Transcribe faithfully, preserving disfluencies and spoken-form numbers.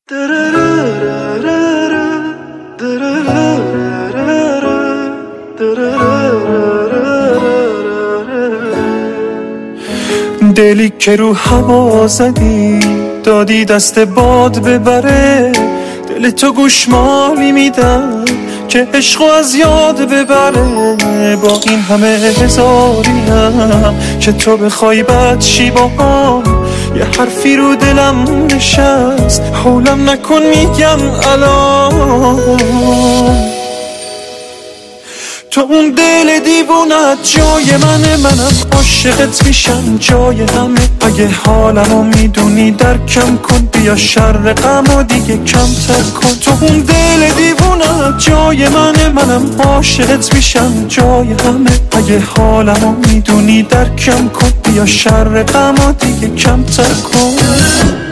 دلی که رو هوا زدی دادی دست باد ببره، دل تو گوشمالی میدم که عشقو از یاد ببره. با این همه هزاریم که تو بخوای بد شی با هم، یه حرفی رو دلم نشست حولم نکن میگم الان. تو اون دل دیوونت جای منه، منم عاشقت میشم جای همه. اگه حالمو میدونی درکم کن، بیا شر غمو دیگه کمتر کن. تو اون دل دیوونت جای منه، منم عاشقت میشم جای همه. اگه حالمو میدونی درکم کن، بیا شر غمو دیگه کمتر کن.